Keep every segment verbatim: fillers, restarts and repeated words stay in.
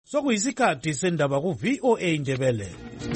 Sokuyisikhathi sendaba ku V O A Ndebele.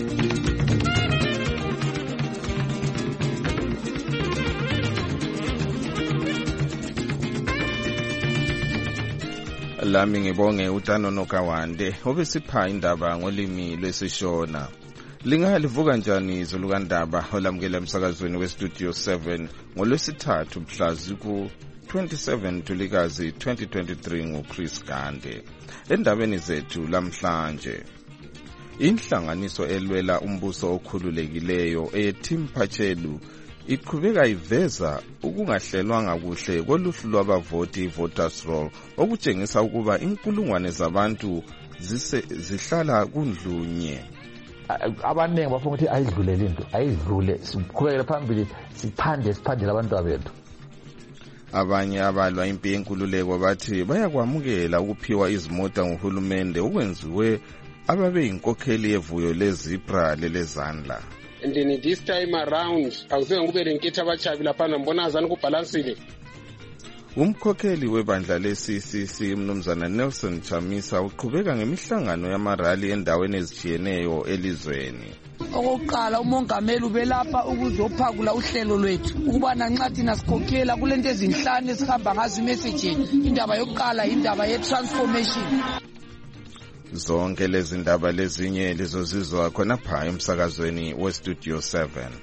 Lami ngibonge uTano Nokawande obesipha indaba ngolimi lwesishona. Lingalivuka njani izulu kandaba olamukela emsakazweni weStudio seven ngolwesithathu mhla ziku twenty-seven Ntulikazi twenty twenty-three nguChris Gande. Endabeni zethu lamhlanje, inhlanganiso elwela umbuso okhululekileyo eTeam Pachelu iqhubeka iveza ukungahlelwanga kuhle koluhlu lwabavoti voters roll okutshengisa ukuba inkulungwane zabantu zihlala kundlunye. Abaningi bafuna ukuthi ayidlulele into ayidlule siqhubekele phambili siphande siphandele abantu abethu. Abanye abalwa impi yenkululeko bathi bayakwamukela ukuphiwa izimota nguhulumende okwenziwe ababe inkokheli yevuyo lezipra lelezandla. And then this time around awuzenga kube lenketha abachabi lapha ngibona azani kubalansile. Umkhokheli webandla le-C C C Mnumzana Nelson Chamisa uqhubeka ngemihlangano yamarali endaweni ezitshiyeneyo elizweni. Okokuqala umongameli ubelapha ukuzophakula uhlelo lwethu ukuba nanxa thina sikhokhela kulento ezinhlanu esihamba ngazo imessageni. Indaba yokuqala indaba ye-transformation. Zonke lezi ndaba lezinye lizozizwa khonapha emsakazweni weStudio seven.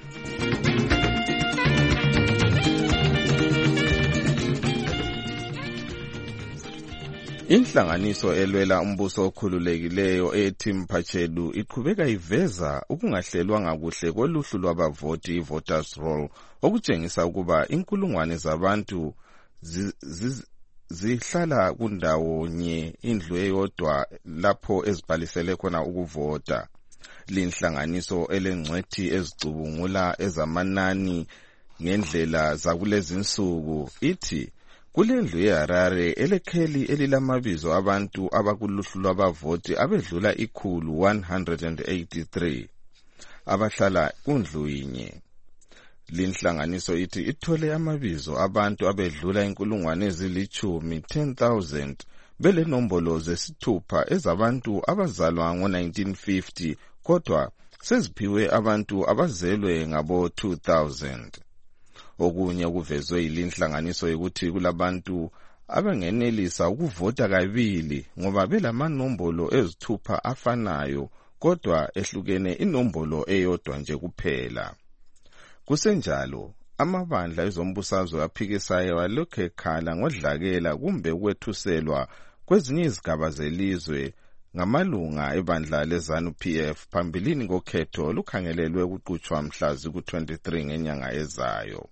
Inhlanganiso elwela umbuso okhululekileyo eTeam Pachelu iqhubeka iveza ukungahlelwanga kuhle koluhlu lwabavoti voters roll okutshengisa ukuba inkulungwane zabantu zihlala kundawonye indlu eyodwa lapho ezibhalisele khona ukuvota. Linhlanganiso elengcwethi ezicubungula ezamanani ngendlela zakulezinsuku ithi kulendlu yeHarare elekheli elilamabizo abantu abakuluhlu lwabavoti abedlula ikhulu one hundred eighty-three abahlala kundlu yinye. Linhlanganiso ithi ithole amabizo abantu abedlula inkulungwane ezilichumi ten thousand bele nombolo zesithupha ezabantu abazalwa ngo nineteen fifty kodwa seziphiwe abantu abazelwe ngabo two thousand. Okunye kuvezwe ilinhlanganiso ukuthi kulabantu abangenelisa ukuvota kabili ngoba belamanombolo ezithupha afanayo kodwa ehlukene inombolo eyodwa nje kuphela. Kusenjalo amabandla ezombusazwe aphikisayo alokhe ekhala ngodlakela kumbe ukwethuselwa kwezinye izigaba zelizwe ngamalunga ebandla leZANU P F phambilini kokhetho lukhangelelwe ukuqhutshwa mhla ziku twenty-three ngenyanga ezayo.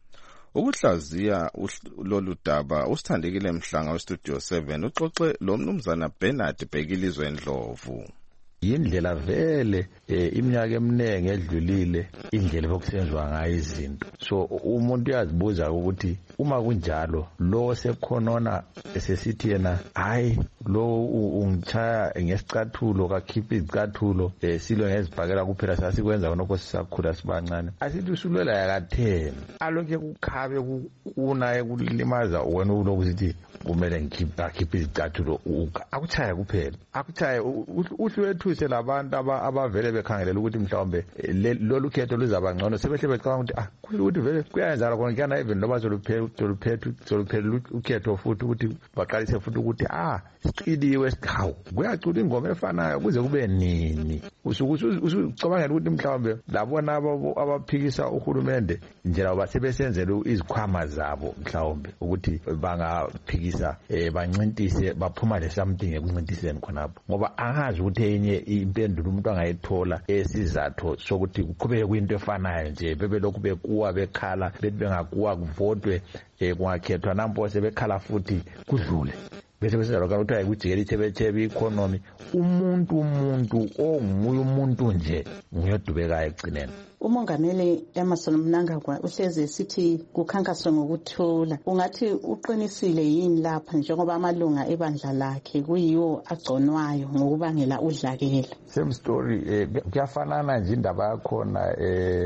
Ukuhlaziya lolu daba usithandekile Mhlanga weStudio seven uxoxe lo Mnumzana Bernard Bhekilizwe Ndlovu. Yindlela vele iminyaka eminenge edlulile indlela bokusenzwa ngayo izinto. So umuntu uyazibuza ukuthi uma kunjalo lo sekhonona esesithi yena hayi lo ungichaya ngesicathulo kakhipha izicathulo silo ngezibhakela kuphela sasikwenza konke sisakhula sibancane. Asithi usulwela yakatheni alonke kukhabe kuna ekulimaza wena ulokuthi kumele ngikhipha khipha izicathulo akuchaya kuphela akuchaya uhlwethu labantu abavele bekhangelela ukuthi mhlawumbe lolu khetho luzaba ngcono sebehle becabanga ukuthi ah ukuthi vele kuyenza khona kana even loba zoluphethu zoluphethu zoluphethu ukhetho futhi ukuthi baqalise futhi ukuthi ah siqiliwe siqhawu kuyacula ingoma efanayo kuze kube nini usucabangela ukuthi mhlawumbe labona abaphikisa uhulumende njela basebesenzela izikhwama zabo mhlawumbe ukuthi bangaphikisa bancintise baphuma le something ekuncintiseni khonapho ngoba angazi ukuthi enye impendulo umuntu angayithola esizathu sokuthi kuqhubeke kwinto efanayo nje bebelokhu bekuwa bekhala bethi bengakuwa kuvotwe kungakhethwa nampo sebekhala futhi kudlule bese bese lokho ukuthi ayikujikela ithebethebe economy umuntu umuntu onguye umuntu nje ngiyodubeka ekugcineni. Umongameli Emmerson Mnangagwa uhleze esithi kukhankaswe ngokuthula. Ungathi uqinisile yini lapha njengoba amalunga ebandla lakhe kuyiwo agconwayo ngokubangela udlakela? Same story eh kuyafanana nje indaba yakhona eh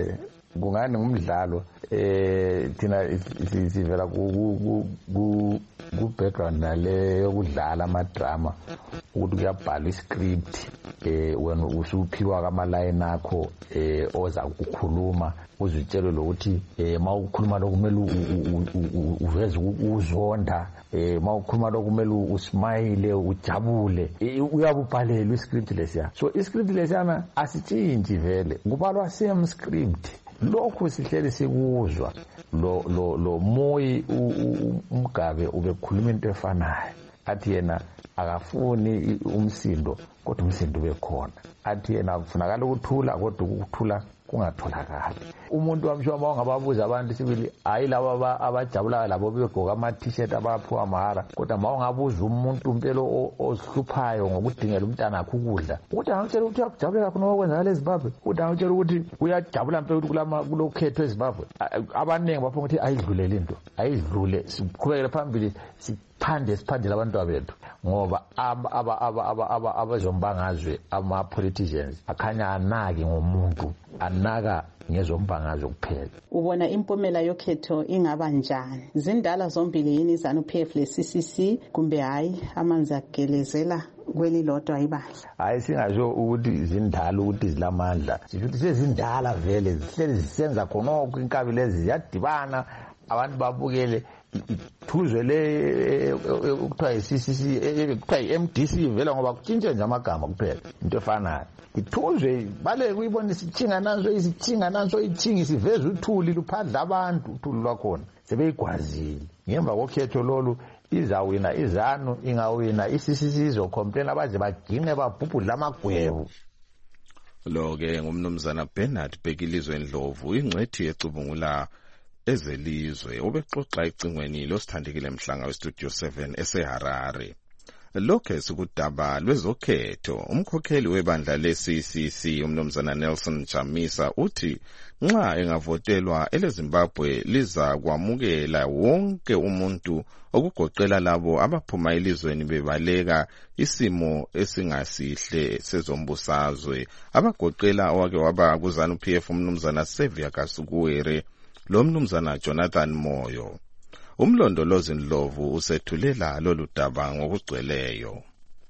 kungani ngumdlalo eh thina sivela ku ku background nale yokudlala ama drama ukuthi kuyabhalwa iscript eh wena usuphiwa kama line akho eh oza ukukhuluma uzitshelo lokuthi eh mawukhuluma lokumele uveze ukuzonda eh mawukhuluma lokumele usmile ujabule uyabubhalela iscript lesiya. So iscript lesiyana asitshintshi vele kubalwa same script lokho sihlele sikuzwa lo lo lo moyi umgabe ubekhuluma into efanayo athi yena akafuni umsindo kodwa umsindo bekhona athi yena kufunakala ukuthula kodwa ukuthula kungatholakala. Umuntu wamsho mawangababuza abantu sibili hayi laba abajabula labo begqoka ama t-shirt abaphiwa mahara kodwa mawangabuza umuntu impelo ozihluphayo ngokudingela umntana akho ukudla ukuthi angitshela ukuthi uyajabulela khona okwenza le Zimbabwe ukuthi angitshela ukuthi uyajabula impela kulama kulokhetho eZimbabwe abaningi bafuna ukuthi ayidlulele into ayidlule siqhubekele phambili siphande siphandela abantu bethu ngoba aba aba aba aba abazombangazwe ama politicians akhanya anaki ngomuntu anaka ngezombangazwe kuphela. Ubona impumela yokhetho ingaba njani? Zindala zombili yini ZANU-P F le C C C kumbe hayi amanzi agelezela kwelilodwa ibandla? Hayi singasho ukuthi zindala ukuthi zilamandla sithi sezindala vele zihleli zisenza khonoko inkabi lezi ziyadibana abantu babukele ithuzwe le ukuthiwa yi-C C C kuthiwa yi-M D C vele ngoba kutshintshe nje amagama kuphela into efanayo ithuzwe bale kuyibona isithinga nazo isithinga nazo ithingi siveza uthuli luphadla abantu uthuli lwakhona sebeyigwazile ngemva kokhetho lolu izawina izanu ingawina i-C C C izocomplain abaze baginqe babhubhudla amagwebu. Lo-ke ngumnumzana Bernard Bhekilizwe Ndlovu ingcwethi ecubungula ezelizwe ubexoxa icingweni losithandekile mhlanga westudio seven eseHarare. Lokho sikudaba lwezokhetho umkhokheli webandla le-C C C umnumzana Nelson Chamisa uthi nxa engavotelwa eleZimbabwe liza kwamukela wonke umuntu okugoqela labo abaphuma elizweni bebaleka isimo esingasihle sezombusazwe abagoqela owake waba kuZANU-P F umnumzana Xavier Kasukuwere lo mnumzana Jonathan Moyo. Umlondolozi Ndlovu usethulela lolu daba ngokugcweleyo.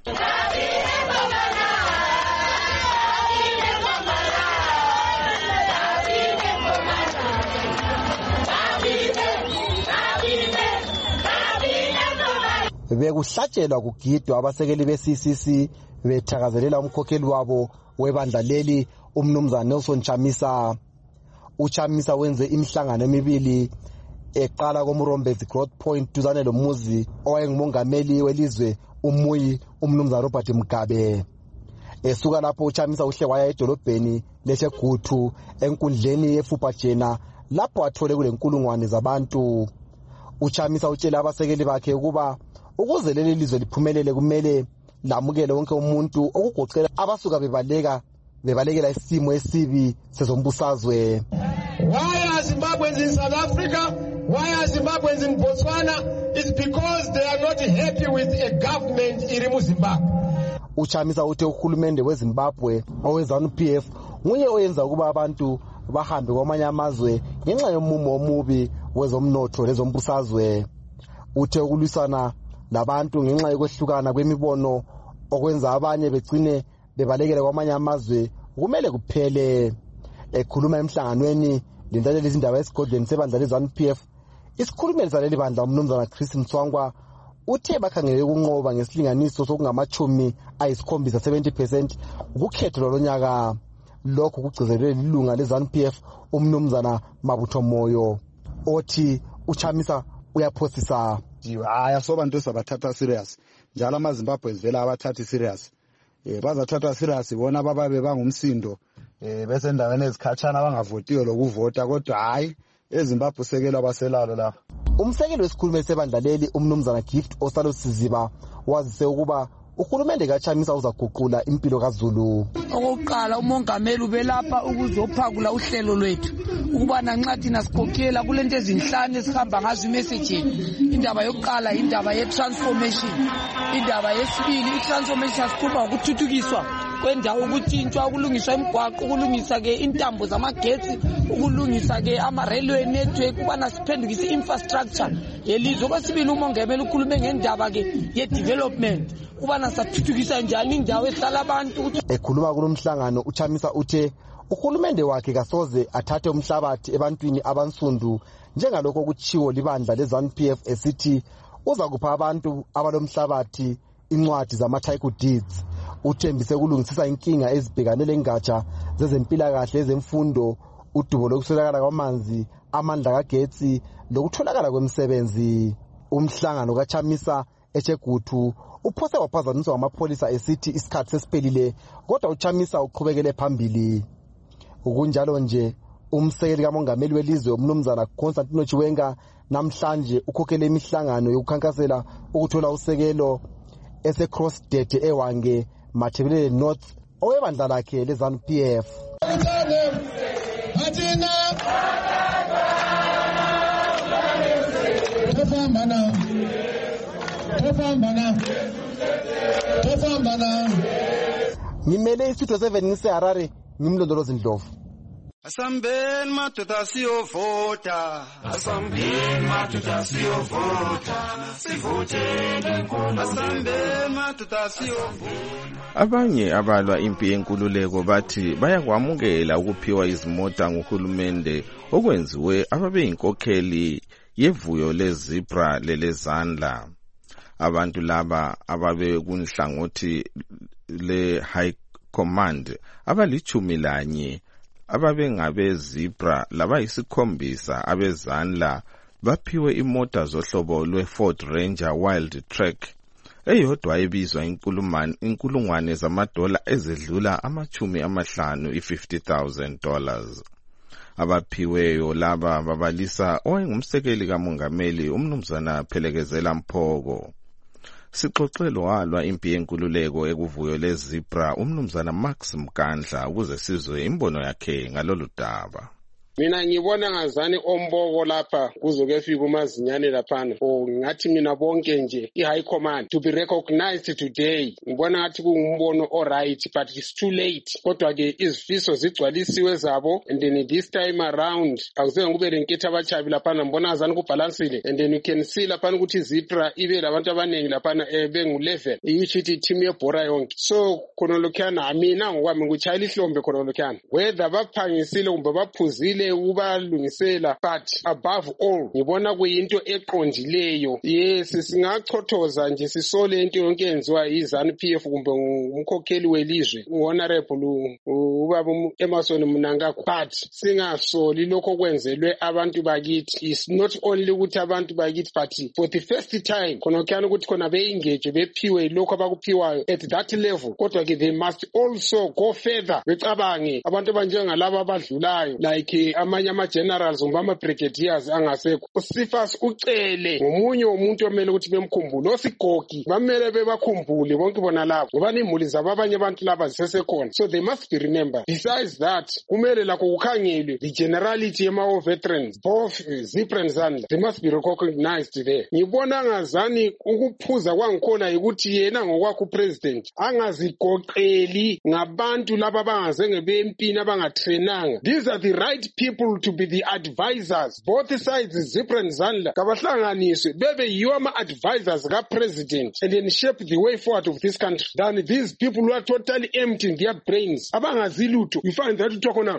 Bekuhlatshelwa kugidwa abasekeli be-C C C bethakazelela umkhokheli wabo webandla leli umnumzana Nelson Chamisa. UChamisa wenze imihlangano emibili eqala koMurombezi Growth Point duzane lomuzi owayengumongameli welizwe umuyi umnumzana Robert Mugabe. Esuka lapho uChamisa uhle waya edolobheni leSheguthu enkundleni yeFupajena lapho athole kulenkulungwane zabantu. UChamisa utshela abasekeli bakhe ukuba ukuze leli lizwe liphumelele kumele lamukele wonke umuntu okugoqela abasuka bebaleka bebalekela isimo esibi sezombusazwe. Why are Zimbabweans in South Africa? Why are Zimbabweans in Botswana? It's because they are not happy with a government in Zimbabwe. UChamisa uthe uhulumende weZimbabwe oweZANU-P F nguye oyenza ukuba abantu bahambe kwamanye amazwe ngenxa yomumo omubi wezomnotho lezombusazwe. Uthe ukulwisana labantu ngenxa yokwehlukana kwemibono okwenza abanye begcine bebalekela kwamanye amazwe kumele kuphele. Ekhuluma emhlanganweni lendlela lezindaba esigodlweni sebandla leZANU-P F isikhulumeli saleli bandla umnumzana Chris Mtswangwa uthe bakhangele ukunqoba ngesilinganiso sokungamachumi ayisikhombisa seventy percent ukukhetho lonyaka. Lokho kugcizelwe lilunga leZANU-P F umnumzana Mabutho Moyo othi uChamisa uyaphosisa. Haya sobantu sabathatha serious njalo amaZimbabwe ezivela abathatha serious eh bazathatha serious bona bababe bangumsindo eh bese endaweni ezikhatshana abangavotiyo lokuvota kodwa hayi eZimbabwe sekela abaselalo la. Umsekeli wesikhulumeli sebandla leli umnumzana Gift Osalo Siziba wazise ukuba uhulumende kaChamisa uzaguqula impilo kaZulu. Okokuqala umongameli ubelapha ukuzophakula uhlelo lwethu ukuba nanxa thina sikhokhela kulento ezinhlanu esihamba ngazo imessaging. Indaba yokuqala indaba ye transformation, indaba yesibili i transformation asikhuluma ngokuthuthukiswa kwendawo ukutshintshwa, ukulungiswa imigwaqo, ukulungisa ke intambo zamagetsi, ukulungisa ke ama-railway network, ukubana siphendukise i-infrastructure yelizwe. Okwesibili, umongameli ukhulume ngendaba ke ye-development, ukubana sathuthukisa njani indawo ehlala abantu. Ekhuluma kulo mhlangano, uChamisa uthe uhulumende wakhe kasoze athathe umhlabathi ebantwini abansundu njengalokho kutshiwo libandla le-ZANU P F esithi uza kupha abantu abalomhlabathi incwadi zama-title deeds. Uthembise kulungisisa inkinga ezibhekane lengatsha zezempilakahle, ezemfundo, udubo lokuswelakala kwamanzi, amandla kagetsi lokutholakala kwemisebenzi. Umhlangano kaChamisa eChegutu uphose waphazanyiswa ngamapholisa esithi isikhathi sesiphelile, kodwa uChamisa uqhubekele phambili. Ukunjalo nje, umsekeli kamongameli welizwe umnumzana Constantino Chiwenga namhlanje ukhokhele imihlangano yokukhankasela ukuthola usekelo ese-Crossdete eWange Mathebelele North owebandla lakhe le-ZANU P F. Ngimele isitho seven ngiseHarare, ngimlondolozi Ndlovu. Asambeni madoda siyovota, asambeni madoda siyovota, sivotele inkulu, asambeni madoda siyovota. Abanye abalwa impi yenkululeko bathi bayakwamukela ukuphiwa izimota nguhulumende okwenziwe ababeyinkokheli yevuyo lezibra lelezandla. Abantu laba ababe kunhlangothi le High Command abalichumi lanye ababe ngabe zebra labayisikhombisa abezandla baphiwe imota zohlobo lwe-Ford Ranger Wild Track eyodwa ebizwa inkulungwane zamadola ezedlula amachumi amahlanu i-fifty thousand dollars. Abaphiweyo laba babalisa owayengumsekeli kamongameli umnumzana Phelekezela Mphoko. Sixoxelo walwa impi yenkululeko ekuvuyo lezibra umnumzana Max Mkandla ukuze sizwe imbono yakhe ngalolu daba. Mina ngibona ngazani omboko lapha kuzokefika umazinyane laphana o ngathi mina bonke nje i-High Command to be recognized today. Ngibona ngathi kungumbono alright, but it's too late. Kodwa ke izifiso zigcwalisiwe zabo, and then this time around akusenga kube lenketha abachabi laphana, ngibona ngazani kubalansile, and then you can see laphana ukuthi zipra ibe labantu abaningi laphana bengu eleven iyichithi team yebhora yonke. So khona lokhana mina ngokwami nguchayila ihlombe khona lokhana whether baphangisile kumbe baphuzile ubalungisela, but above all ngibona kuyinto eqondileyo. Yes, singachothoza nje sisole into yonke yenziwa yi-ZANU P F kumbe umkhokheli welizwe uhonorable ubaba Emmerson Mnangagwa, but singasoli lokho kwenzelwe abantu bakithi. It's not only ukuthi abantu bakithi, but for the first time khona kyana ukuthi khona be-engage bephiwe lokho abakuphiwayo at that level. Kodwa ke they must also go further, becabange abantu abanjengalaba abadlulayo like amanye ama-generals kumbe ama-brigadiers angasekho. Usifas ucele ngomunye umuntu omele ukuthi bemkhumbule, osigogi bamele bebakhumbule bonke bona labo ngoba imuli zabo abanye abantu laba zisesekhona. So they must be remembered. Besides that, kumele lakho kukhangelwe the generality yema veterans, both Zipra and Zandla, they must be recognized there. Ngibona ngazani ukuphuza kwangikhona ukuthi yena ngokwakho president angazigoqeli ngabantu laba bangazenge bempini abangatrenanga. These are the right people to be the advisors. Both sides, Zipra and Zandla, kabahlanganiswe bebe yiwo ama-advisors ka-president and then shape the way forward of this country than these people who are totally empty in their brains. Abangazi lutho. You find that uthokona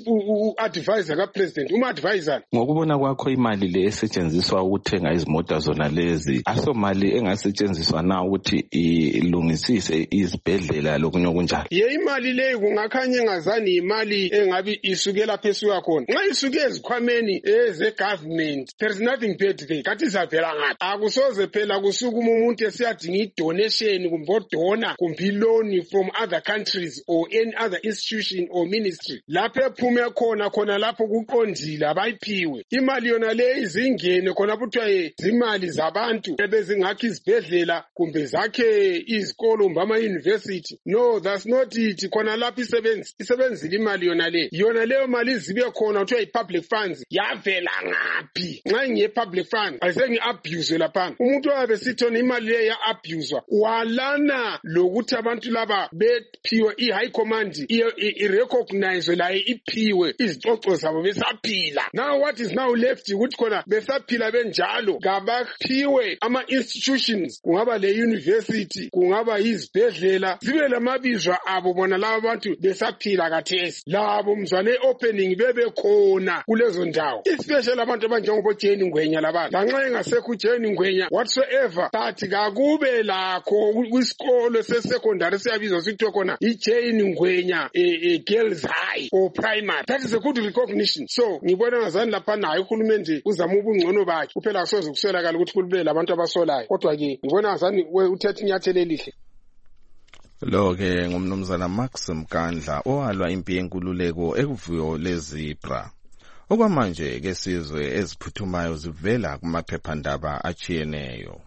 u-advisor ka-president, uma-advisor. Ngokubona kwakho imali le esetshenziswa ukuthenga izimota zona lezi, aso mali engasetshenziswa na ukuthi ilungisise izibhedlela lokunye okunjalo? Ye imali leyo kungakhanye ngazani imali engabi isukela phezulu khona. Nxa isuke ezikhwameni eze-government, there is nothing paid there. Kathi izavela ngaphi? Akusoze phela kusuka umuntu esiyadinga i-donation kumbe odona kumbe i-loan from other countries or any other institution or ministry. Lapho ephume khona khona lapho kuqondile abayiphiwe. Imali yona le izingene khona kuthiwa zimali zabantu ebezingakha izibhedlela kumbe zakhe izikolo kumbe ama-university. No, that's not it. Khona lapho isebenzi isebenzile imali yona le. Yona leyo mali izibe khona kuthiwa yi-public funds yavela ngaphi? Nxa ngiye-public fund ayisengi-abuse laphana. Umuntu oyabe sithona imali leyo ya-abuswa walana lokuthi abantu laba bephiwe i-high command i-recognize layo iphiwe izicoco zabo besaphila. Now what is now left ukuthi khona besaphila benjalo kabaphiwe ama-institutions, kungaba le-university, kungaba yizibhedlela, zibe lamabizwa abo bona laba abantu besaphila kathesi. Labo mzwane opening bebe khona kulezo ndawo. Especially abantu abanjengobo Jane Ngwenya labana. Lanxa engasekho Jane Ngwenya whatsoever, but kakube lakho kwisikolo se-secondary siyabizwa sithiwe khona i-Jane Ngwenya e girls high or primary. That is a good recognition. So ngibona ngazani lapha nayo uhulumende uzama ubungcono bakhe. Kuphela asoze kuswelakala ukuthi kulibele labantu abasolayo. Kodwa ke ngibona ngazani uthethe inyathelo elihle. Lo ke ngumnumzana Max Mkandla owalwa impi yenkululeko ekuvuyo lezibra. Okwamanje ke sizwe eziphuthumayo zivela kumaphephandaba achiyeneyo.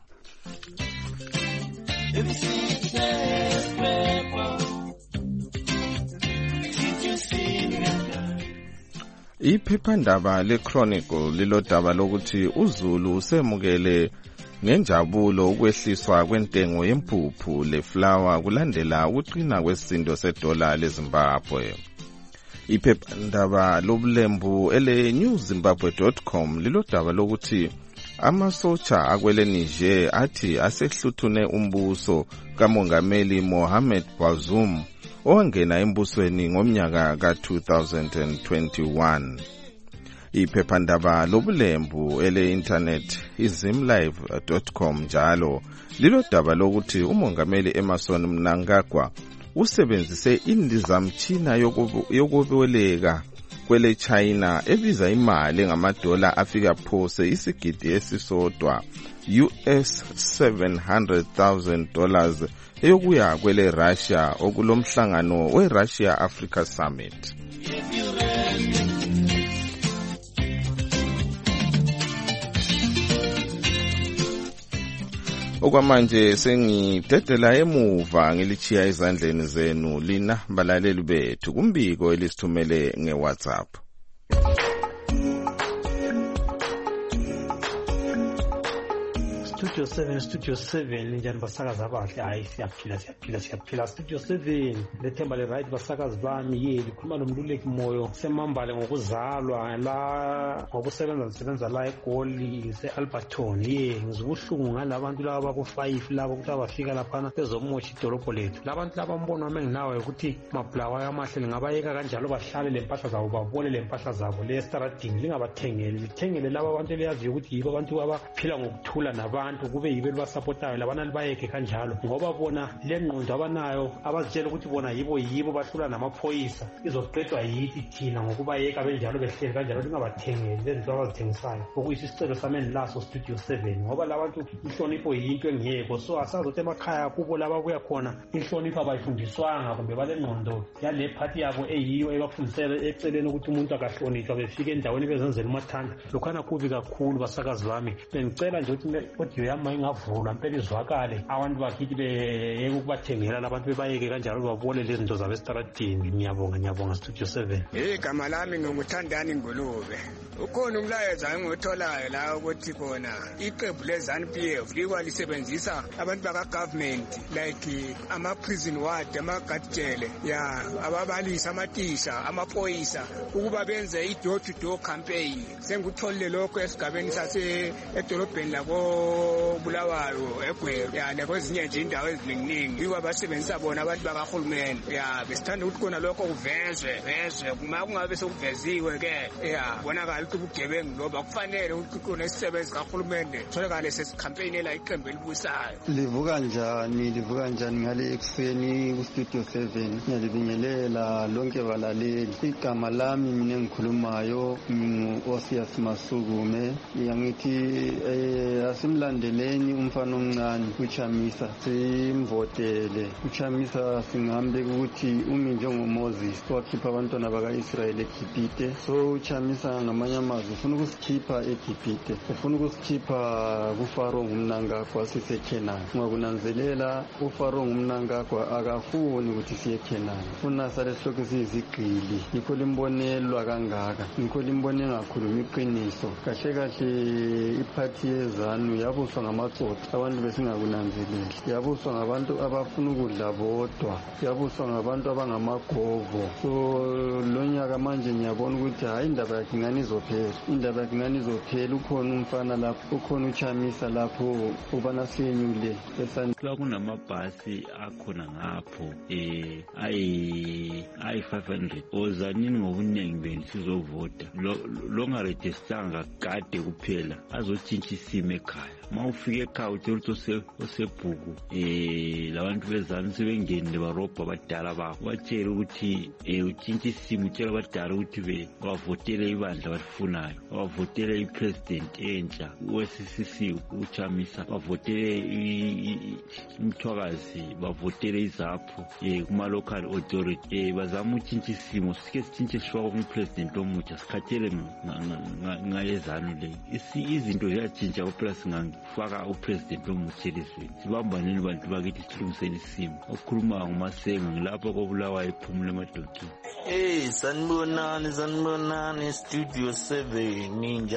Iphephandaba leChronicle lilodaba lokuthi uZulu usemukele ngenjabulo ukwehliswa kwentengo yempuphu leflower kulandela ukuqina kwesindo sedola leZimbabwe. Iphephandaba lobulembu ele new zimbabwe dot com lilodaba lokuthi amasotsha akwele Niger athi asehluthune umbuso kamongameli Mohamed Bazoum owangena embusweni ngomnyaka ka two thousand twenty-one. Iphephandaba lobulembu ele internet izimlive dot com njalo lilodaba lokuthi umongameli Emmerson Mnangagwa usebenzise indizamtshina yokuboleka kwele China ebiza imali ngamadola afika phose isigidi esisodwa U S seven hundred thousand dollars eyokuya kwele Russia okulomhlangano we Russia Africa Summit. Okwamanje sengidedela emuva ngilichiya izandleni zenu lina balaleli bethu kumbiko elisithumele ngeWhatsApp. Studio seven, Studio seven, njani basakazi abahle, hayi siyaphila siyaphila siyaphila. Studio seven, lethemba le right basakazi bami yeli likhuluma nomluleki moyo semambale ngokuzalwa la ngokusebenza lisebenza la eGoli se-Alberton. Ye ngizibuhlungu ngalabantu laba baku five laba ukuthi abafika lapha bezomosha idolobho lethu. Labantu laba mbono wami nginawe ukuthi mabhlawa amahle lingabayeka kanjalo bahlale lempahla zabo babole lempahla zabo le estradini lingabathengeli lithengele laba abantu liyazi ukuthi yibo abantu abaphila ngokuthula nabantu kube yibe libasupportayo labana libayeke kanjalo ngoba bona lengqondo abanayo abazitshela ukuthi bona yibo yibo bahlula namaphoyisa izoqedwa yithi thina ngokubayeka benjalo behleli kanjalo lingabathengeli lezinto abazithengisayo okuyisicelo sami laso Studio seven ngoba labantu inhlonipho yinto engiyeko so asazothi emakhaya kubo laba kuya khona inhlonipho abayifundiswanga kumbe balengqondo yale party yabo eyiyo ebafundisele eceleni ukuthi umuntu akahlonishwa befike endaweni bezenzela umathanda lokhana kubi kakhulu basakazi bami bengicela nje ukuthi audio yami ingavulwa impela izwakale abantu bakithi beyeke ukubathengela labantu bebayeke kanjalo babole lezi zinto zabe estradini. Ngiyabonga ngiyabonga Studio seven. Igama lami nginguthandani Ngulube. Ukhona umlayezo engitholayo la ukuthi khona iqembu leZANU-P F likwalisebenzisa abantu baka government like ama prison ward ama guard ya ababalisi amatisha amaphoyisa ukuba benze i door to door campaign. Sengutholile lokho esigabeni sase edolobheni lako Bulawayo eGweru ya nekwezinye nje indawo eziningi yiba basebenzisa bona abantu bakahulumeni ya besithanda ukuthi khona lokho kuvezwe vezwe kuma kungabe sokuveziwe ke ya bonakala ukuthi ubugebengu loba kufanele ukuthi khona isisebenzi kahulumeni tholakale sesicampaignela iqembu elibusayo. Livuka njani livuka njani ngale ekuseni ku Studio seven ngiyalibingelela lonke balaleli. Igama lami mina engikhulumayo ngu Osias Masukume yangithi eh asimlande singenzeleni umfana omncane uChamisa, simvotele. uChamisa singambeka ukuthi umi njengoMoses wakhipha abantwana baka-Israyeli eGibhite. So uChamisa ngamanye amazwi ufuna ukusikhipha eGibhite, ufuna ukusikhipha kuFaro ngumnangagwa siseKhenani. Ungakunanzelela uFaro ngumnangagwa akafuni ukuthi siye eKhenani, ufuna sale sihloko siyizigqili. Yikho limbonelwa kangaka, yikho limbone engakhulumi iqiniso. Kahle kahle iphathi yezanu yabuswa ngamatsotsi, abantu besingakunanzeleli. Yabuswa ngabantu abafuna ukudla bodwa, yabuswa ngabantu abangamagovo. So lo nyaka manje ngiyabona ukuthi hayi indaba yakhe ingani izophela, indaba yakhe ingani izophela. Ukhona umfana lapho, ukhona uChamisa lapho ubana senyule esani. Kunamabhasi akhona ngapho eh ayi ayi five hundred ozanini ngobuningi beni sizovota longarejistanga kade kuphela azotshintsha isimo ekhaya. Mawufika ekhaya uthola ukuthi osebhuku eh labantu bezani sebengenile barobha abadala bakho, batshela ukuthi eh utshintsha isimo, utshela abadala ukuthi be bavotele ibandla balifunayo, bavotele ipresident entsha we-C C C uChamisa, bavotele imthwakazi, bavotele izapho eh kuma local authority eh bazama utshintsha isimo, sike sitshintshe shwa kumpresident omutsha, sikhathele ngayezanu le izinto ziyatshintsha kuphela singafaka upresident omutsha elizweni. Sibambaneni bantu bakithi silungiseni isimo. Okhuluma nguMasengo ngilapho kobulawa ephumule emadodeni. Eh sanibonani sanibonani Studio seven,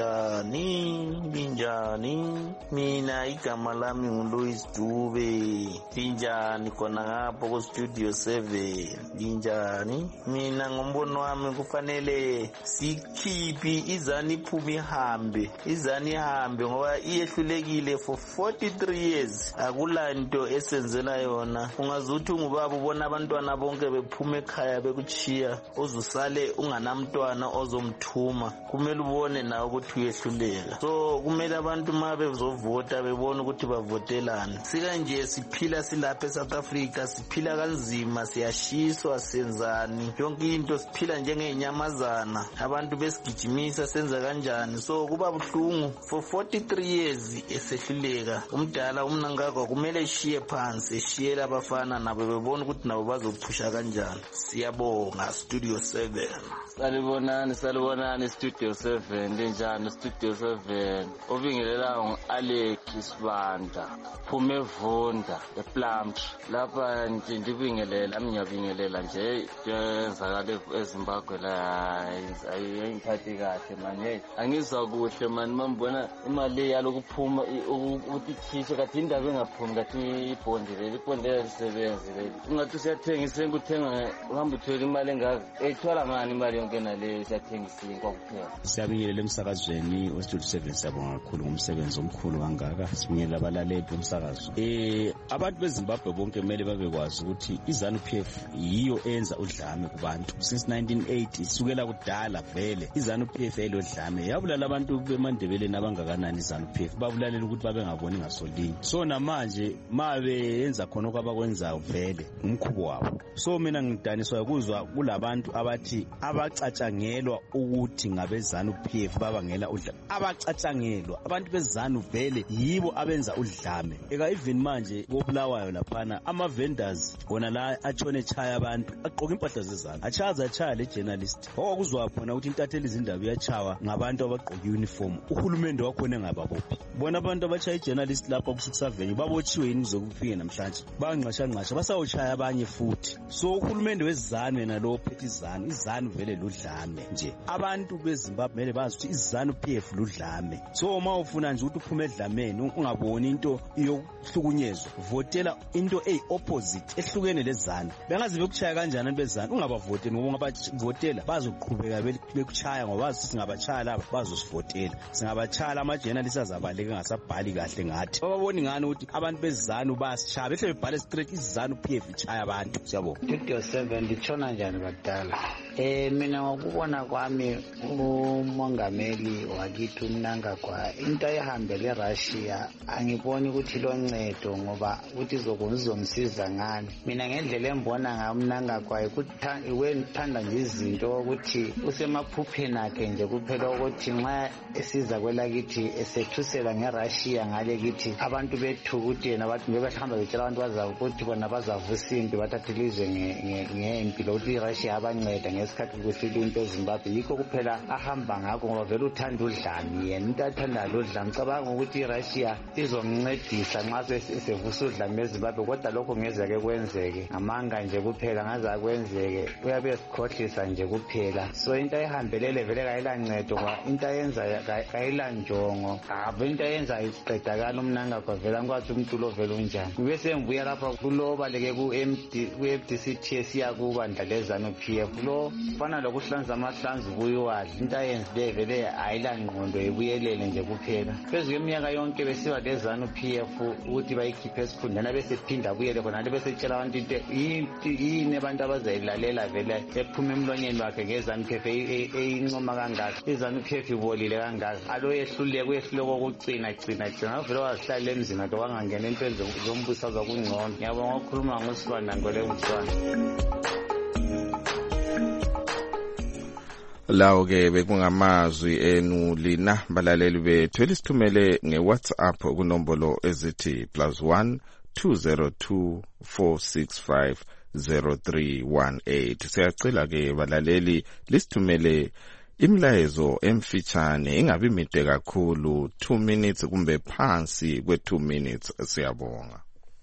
ninjani ninjani? Mina igama lami nguLois Dube. Ninjani khona ngapho ku Studio seven? Ninjani? Mina ngombono wami kufanele sikhiphi izani iphume ihambe, izani ihambe ngoba iyehlulekile for forty-three years. Akulanto esenzela yona. Ungazuthi ungubaba ubona abantwana bonke bephuma ekhaya bekuchiya, uzusale unganamntwana ozomthuma. Kumele ubone nawe ukuthi uyehluleka. So kumele abantu ma bezovota bebone ukuthi bavotelani. Sika nje siphila silapha eSouth Africa, siphila kanzima, siyashiswa, senzani yonke into, siphila njengeenyamazana, abantu besigijimisa senza kanjani. So kuba buhlungu for forty-three years esehluleka. Umdala umnangagwa kumele eshiye phansi, eshiyela abafana nabo bebona ukuthi nabo bazophusha kanjani. Siyabonga Studio seven. Salibonani salibonani Studio seven, linjani Studio seven? Ubingelela uAlex Sibanda, Phume Vunda ePlumtree. Lapha nje ndibingelela, ngiyabingelela nje yenzakale eZimbabwe la ayingiphathi kahle manje. Angizwa kuhle manje mambona imali yalokuphuma ukuthi thisha kathi indaba engaphumi kathi ibhondi leli ibhondi lisebenzi leli. Ungathi siyathengisa ukuthenga uhamba uthola imali engaka. Ethwala ngani imali yonke naleyo siyathengisa kwakuphela. Siyabingelela emsakazweni uStudio seven, siyabonga kakhulu ngomsebenzi omkhulu kangaka. Sibingelela abalaleli bomsakazo. Eh abantu beZimbabwe bonke kumele babekwazi ukuthi iZANU-P F yiyo enza udlame kubantu since nineteen eighty. Isukela kudala vele iZANU-P F elodlame yabulala abantu beMandebeleni abangakanani. iZANU-P F babulalela ukuthi babengaboni ngasolinye. So namanje mabe yenza khona okwabakwenzayo vele umkhubo wabo. So mina ngidaniswa ukuzwa kulabantu abathi abacatshangelwa ukuthi ngabe ZANU-P F babangela udlame. Abacatshangelwa abantu beZANU vele yibo abenza udlame. Eka even manje kobulawayo laphana ama vendors wona la atshone chaya abantu aqoka impahla zeZANU, achaza chaya le journalist. Okuzwa khona ukuthi intatheli izindaba iyachawa ngabantu abaqoka uniform. Uhulumende wakhona engababophi. Bona abantu abachaya ijournalist lapha ku six Avenue babotshiwe yini zokufika namhlanje. Banqasha nqasha basawuchaya abanye futhi. So uhulumende weZANU yena lo phethe iZANU, iZANU vele ludlame nje. Abantu beZimbabwe mele bazi ukuthi iZANU-P F ludlame. So uma ufuna nje ukuthi uphume edlameni ungaboni into yokuhlukunyezwa, votela into ey opposite ehlukene leZANU. Bengazi bekuchaya kanjani beZANU, ungabavoteli ngoba ngabavotela bazoqhubeka bekuchaya ngoba bazi singabachaya laba bazosivotela. Singabachaya ama journalists azabaleka ngasabhali kahle ngathi. Bababoni ngani ukuthi abantu beZANU basichaya behle bebhale straight iZANU-P F ichaya abantu. Siyabonga. Studio seven litshona njani bakudala? Eh mina ngokubona kwami umongameli wakithi uMnangagwa into ayihambele eRussia angiboni ukuthi loncedo ngoba ukuthi izokuzomsiza ngani. Mina ngendlela embona ngayo uMnangagwa ukuthanda nje izinto ukuthi usemaphupheni akhe nje kuphela ukuthi nxa esiza kwelakithi esethusela ngeRussia Russia ngale kithi abantu bethukuthi nabathi bebehamba betshela abantu bazakuthi bona bazavusa impi bathathe ilizwe ngempi lokuthi iRussia abanceda ngesikhathi kusile into eZimbabwe yikho kuphela ahamba ngakho ngoba vele uthanda udlame yena into athanda udlame cabanga ukuthi iRussia izomncedisa nxa sevusa udlame eZimbabwe kodwa lokho ngeze ke kwenzeke ngamanga nje kuphela ngaze kwenzeke uyabe esikhohlisa nje kuphela so into ehambelele vele kayilancedo ngoba into ayenza kayilanjongo ave into ayenza iqedakala umnanga kwavela kwathi umuntu lo vele unjani bese ngibuya lapha kuloba leke ku M D ku F D C T siya kubandla lezanu P F lo fana lokuhlanza amahlanzi buyiwadla into ayenze vele ayilangqondo ebuyelele nje kuphela phezu kweminyaka yonke besiba lezanu P F ukuthi bayikhiphe esikhundleni bese phinda buyele khona bese tshela abantu into yini abantu abazayilalela vele ephuma emlonyeni wakhe ngezanu P F eincoma kangaka izanu P F ibolile kangaka alo yehlule kuyehlule kokucina cina cina vele wazihlala emzini nto wangangena into zombusaza kungcono ngiyabonga ukukhuluma ngosibanda ngole umswana lawo ke bekungamazwi enu lina balaleli bethu elisithumele ngeWhatsApp kunombolo ezithi plus one two zero two four six five zero three one eight. Siyacela ke balaleli lisithumele imlayezo emfitshane ingabi mide kakhulu two minutes kumbe phansi kwe two minutes siyabonga.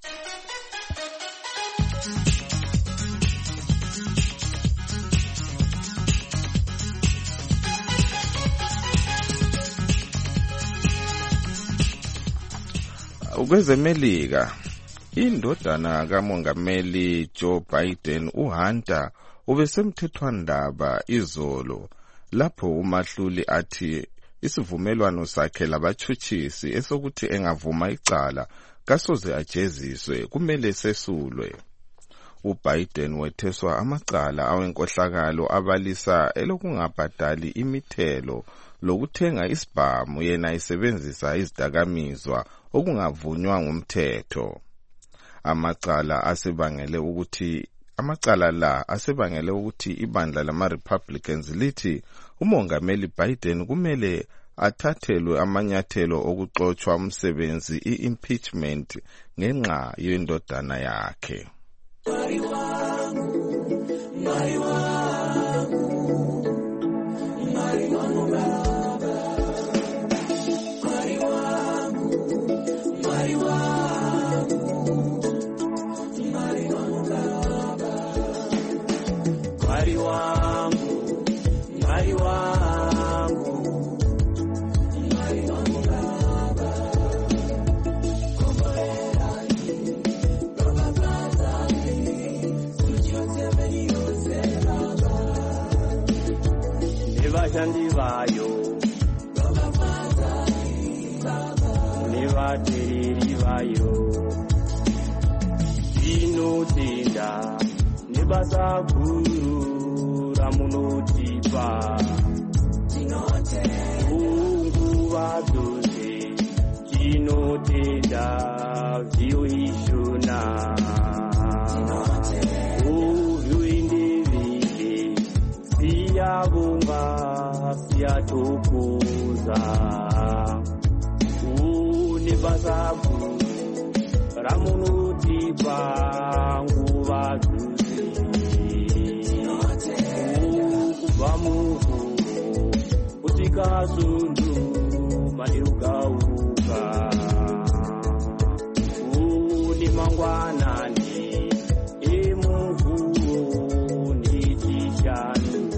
Ukwezemelika indodana kamongameli Joe Biden uHunter ubesemthethwandaba izolo lapho umahluli athi isivumelwano sakhe labathutshisi esokuthi engavuma icala kasoze ajeziswe kumele sesulwe. uBiden wetheswa amacala awenkohlakalo abalisa elokungabhadali imithelo lokuthenga isibhamu yena isebenzisa izidakamizwa okungavunywa ngumthetho. Amacala asebangele ukuthi amacala la asebangele ukuthi ibandla lama Republicans lithi umongameli Biden kumele athathelwe amanyathelo okuxoxwa umsebenzi i-impeachment ngenxa yendodana yakhe. Mari wangu, mari wangu, mari wangu baba, mari wangu, mari wangu, mari wangu baba, mari wangu, mari wangu, mari wangu baba, kombolerani, baba baba. Nevashandi vayo nevateereri vayo tinotenda nebasa guru ramunotipa munguva dzose tinotenda vyoishona uvyoindevile siyabonga siyathokoza unebasa guru ramunotipa nguva dzose kubva muvhu kusvika sundu manirugauka une mangwanani emuvhuro nechishanu.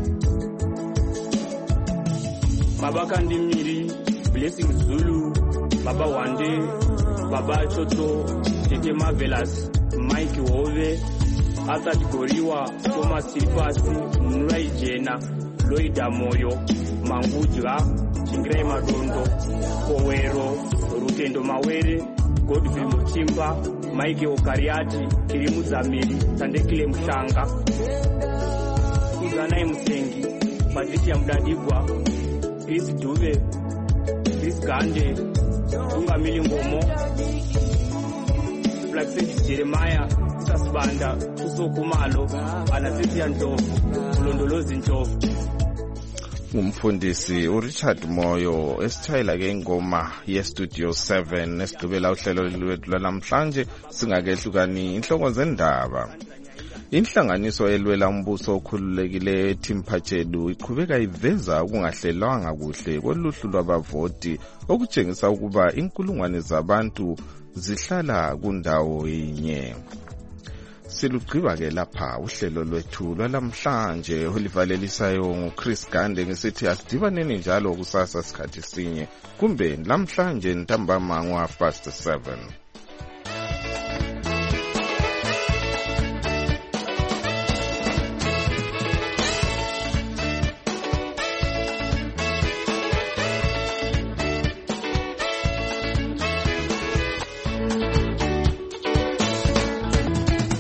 Baba Kandimiri, Blessing Zulu, Baba Wande, Baba Choto, Tete Marvelous, Mike Hove, Asad Goriwa, Thomas Silvasi, Nrai Jena, Loida Moyo, Mangujra, Chingrai Madondo, Kowero, Rutendo Mawere, Godfrey Muchimba, Mike Okariati, Kirimu Zamiri, Tandekile Mshanga, Kuzanai Musengi, Patricia Mdadibwa, Chris Dube, Chris Gande, Ungamili Ngomo, Black Sage Jeremiah, Sasbanda, Kuso Kumalo, Anasisia Njovu, Ulondolozi Njovu. Umfundisi uRichard Moyo esitshayela ke ingoma ye-Studio seven esigqibela uhlelo lwethu lwanamhlanje singakehlukani inhloko zendaba. Inhlanganiso elwela umbuso okhululekile eTimphachedu iqhubeka iveza ukungahlelwanga kuhle koluhlu lwabavoti okutshengisa ukuba inkulungwane zabantu zihlala kundawo yinye. Silugqiba ke lapha uhlelo lwethu lwalamhlanje olivalelisayo nguChris Gande ngesithi asidibaneni njalo kusasa sikhathi sinye kumbe namhlanje ntambama ngo half past seven.